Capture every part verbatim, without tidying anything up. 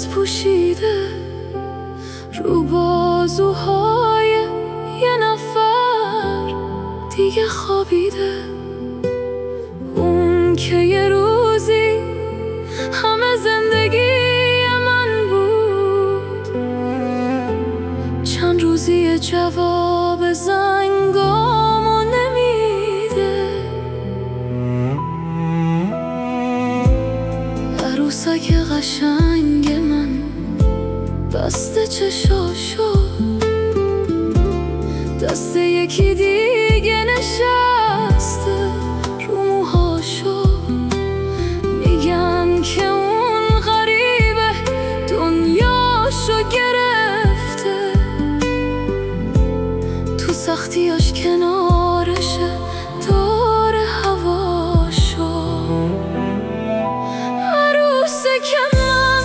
پوشیده رو بازوهای یه نفر دیگه خوابیده. اون که یه روزی همه زندگی من بود، چند روزی جواب زنگامو نمیده. عروسک قشنگ من بسته چشاشو، دست یکی دیگه نشسته رو موهاشو. میگن که اون غریبه دنیاشو گرفته، تو سختیاش کنارشه دور هواشو. عروسک من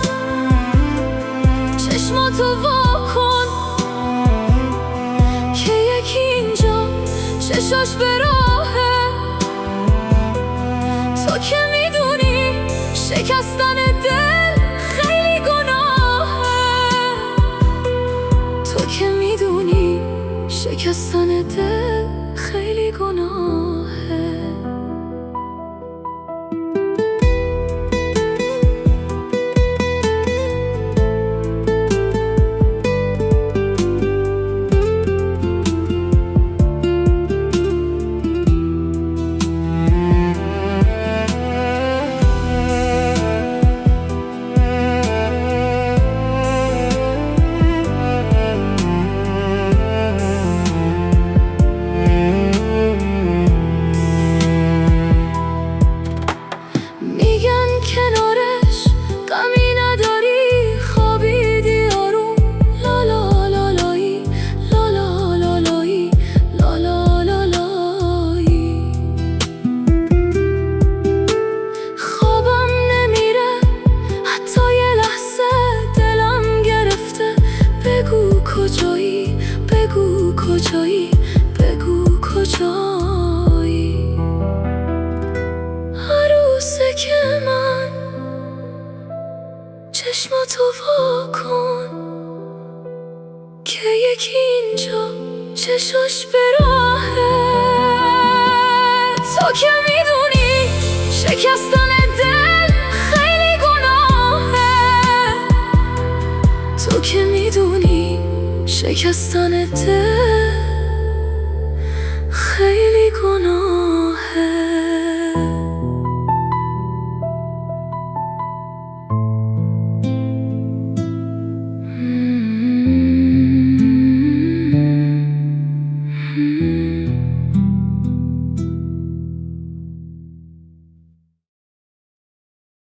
چشماتو واکن که یکی اینجا چشاش به راهه. تو که میدونی شکستن دل خیلی گناهه، تو که میدونی شکستن دل خیلی گناهه. کجایی؟ بگو کجایی؟ بگو کجایی؟ عروسک من چشماتو واکن که یکی اینجا چشاش به راهه. تو که میدونی شکستن دل خیلی گناهه، تو که میدونی شکستن دل خیلی گناه.